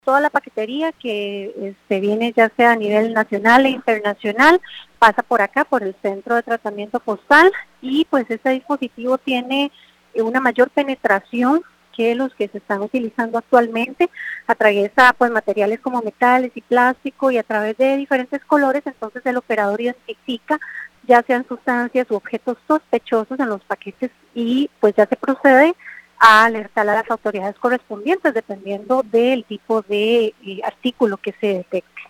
Toda la paquetería que viene ya sea a nivel nacional e internacional pasa por acá, por el centro de tratamiento postal, y pues este dispositivo tiene una mayor penetración que los que se están utilizando actualmente. Atraviesa pues materiales como metales y plástico, y a través de diferentes colores, entonces el operador identifica ya sean sustancias u objetos sospechosos en los paquetes, y pues ya se procede a alertar a las autoridades correspondientes dependiendo del tipo de artículo que se detecte.